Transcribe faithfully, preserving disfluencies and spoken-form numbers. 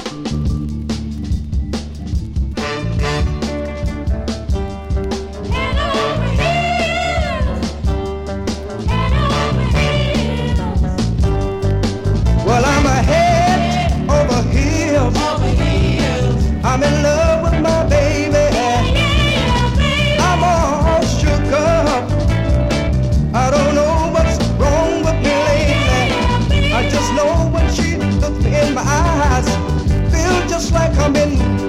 Well, I'm a head over heels. I'm in love with my baby. I'm all shook up. I don't know what's wrong with me lately. I just know when she looks me in my eyes, feel just like I'm in